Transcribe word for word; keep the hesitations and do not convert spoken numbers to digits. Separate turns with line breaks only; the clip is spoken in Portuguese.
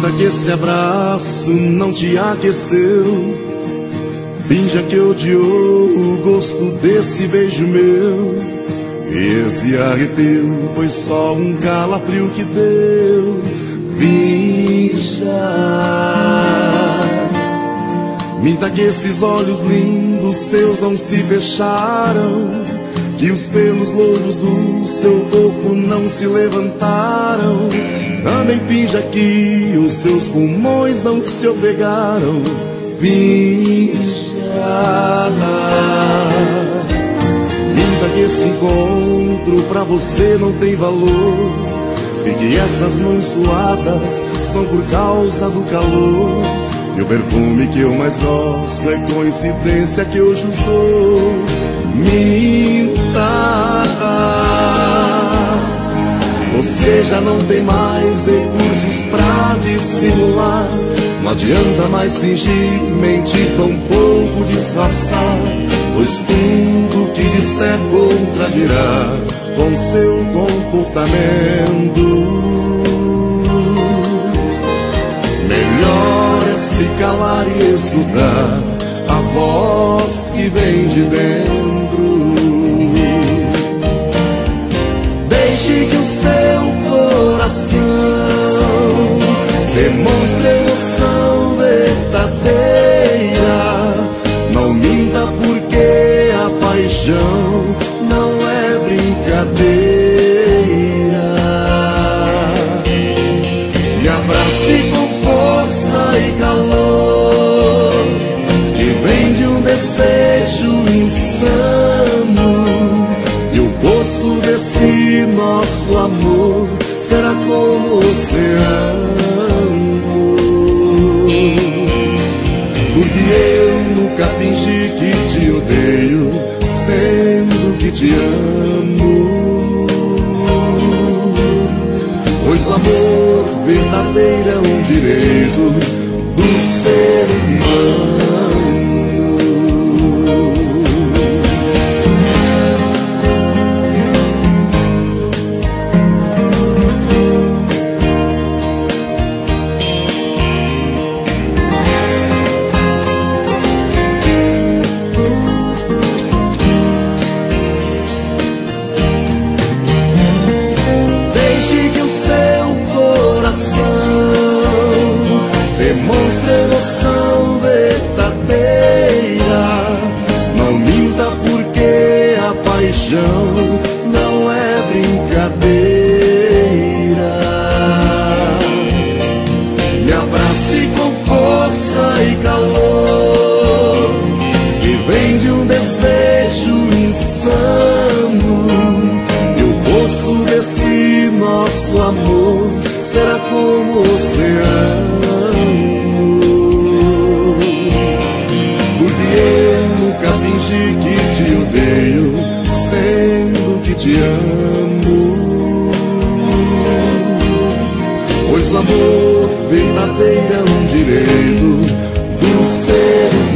Minta que esse abraço não te aqueceu, finja que odiou o gosto desse beijo meu. Esse arrepio foi só um calafrio que deu. Finja. Minta que esses olhos lindos seus não se fecharam, que os pelos louros do seu corpo não se levantaram. Também finja que os seus pulmões não se ofegaram. Finja. Minta que esse encontro pra você não tem valor, e que essas mãos suadas são por causa do calor. E o perfume que eu mais gosto é coincidência que hoje usou. Minta. Você já não tem mais recursos pra dissimular. Não adianta mais fingir, mentir, tão pouco disfarçar, pois tudo que disser contradirá com seu comportamento. Melhor é se calar e escutar a voz que vem de dentro. Deixe que o seu coração demonstre emoção verdadeira. Não minta, porque a paixão não é brincadeira. Me abrace com força e calor, que vem de um desejo insano. E o gosto desse nosso amor será como o oceano. Porque eu nunca fingi que te odeio, sendo que te amo. Pois o amor verdadeiro é um direito do ser humano. Demonstre emoção verdadeira. Não minta, porque a paixão não é brincadeira. Me abrace com força e calor, que vem de um desejo insano. E o gosto desse nosso amor será como o oceano. Fingi que te odeio, sendo que te amo. Pois o amor verdadeiro é um direito do ser humano.